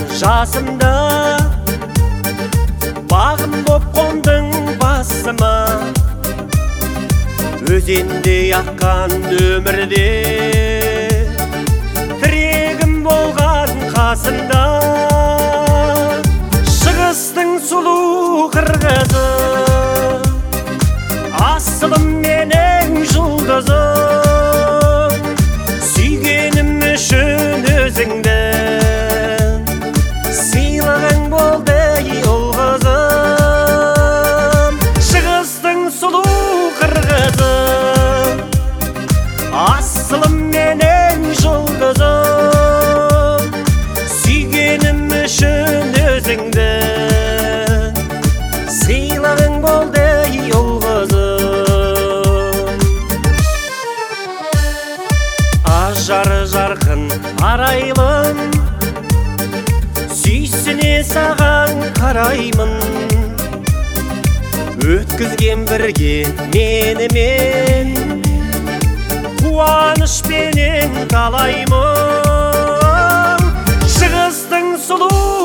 жасымда бағым боп қондың басыма, өзендей аққан өмірде тірегім болған қасымда. Шығыстың сұлу қырғызы, асылым менің жұлдызым, сүйгенім үшін өзіңді сыйлығың болды ұл қызым. Шығыстың сұлу қырғызы, асылым менің жұлдызым, сүйгенім үшін өзіңді сыйлығың болды ұл қызым. Ажары жарқын арайлым, сүйсіне саған қараймын, өткізген бірге менімен қуанышпенен талаймын. Шығыстың сұлу